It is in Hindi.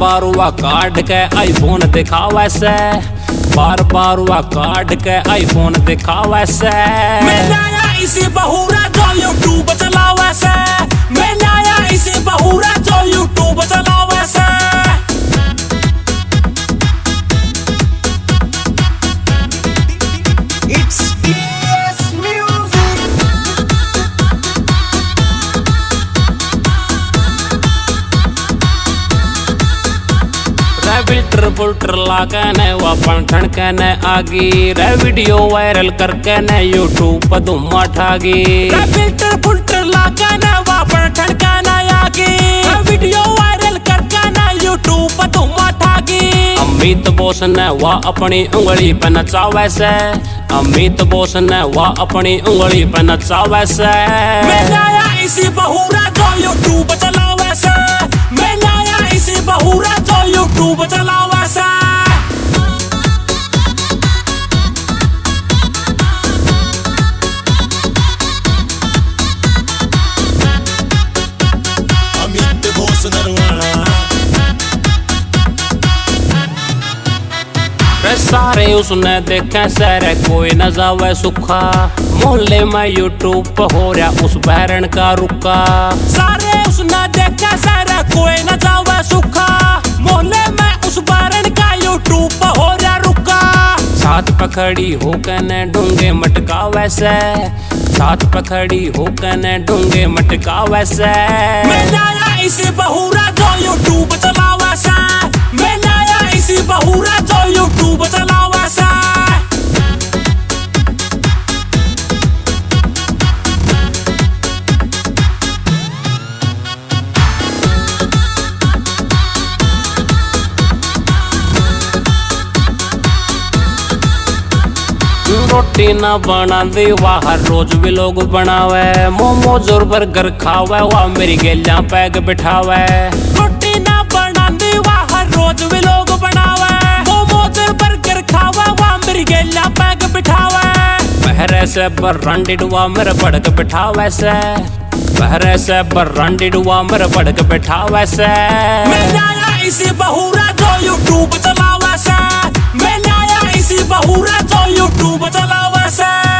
बार हुआ काट के आईफोन दिखावे से, बार बार हुआ काट के आईफोन दिखावे से। मैं लाया इसी बहुरा जो यूट्यूब चलावे से, मैं लाया इसी बहुरा जो यूट्यूब चलावे से। फिल्टर फुल्टर लाके ने वापन ठणके ने आगी रे, वीडियो वायरल करके ने यूट्यूब पर धूम ठागी। फिल्टर फुल्टर लाके ने वापन ठणके ने आगी, वीडियो वायरल करके ने यूट्यूब पर धूम ठागी। अमित बोस ने वह अपनी उंगली पे नचावे से, अमित बोस ने वह अपनी उंगली पे नचावे से। मैं लाया इसी बहुरा जो यूट्यूब चलावे से, मैं लाया इसी बहुरा जो यूट्यूब चलावे से। अमित बोस नरवाना सारे उसने देखे सारे कोई न जावे सुखा, मोहल्ले में यूट्यूब पर हो रहा उस बहरन का रुका। सारे उसने देखे सारे कोई न जावे सुखा, मोहल्ले में उस बहरन का यूट्यूब पर हो रहा रुका। साथ पखड़ी होकर ने ढूंगे मटका वैसे, साथ पखड़ी होकर ने ढूंगे मटका वैसे। मैं लाया इसी बहुरा जो यूट्यूब चलावे से, मैं लाया इसी बहुरा जो यूट्यूब चलावे से। रोटी ना बना दी वाह हर रोज भी लोग बनावे, मोमोज और बर्गर खावे वाह मेरी गेलियां पैग बिठावे। रोटी ना बना दी वाह हर रोज भी लोग बनावे, मोमोज और बर्गर खावे वाह मेरी गेलियां पैग बिठावे। बहरे से बर्रांडी डुआ मेरे भड़क बिठावे से, बहरे से बर्रांडी डुआ मेरे भड़क बिठावे से। मैं लाया इसी बहुरा जो यूट्यूब चलावे से, मैं लाया इसी बहुरा जो यूट्यूब चलावे से।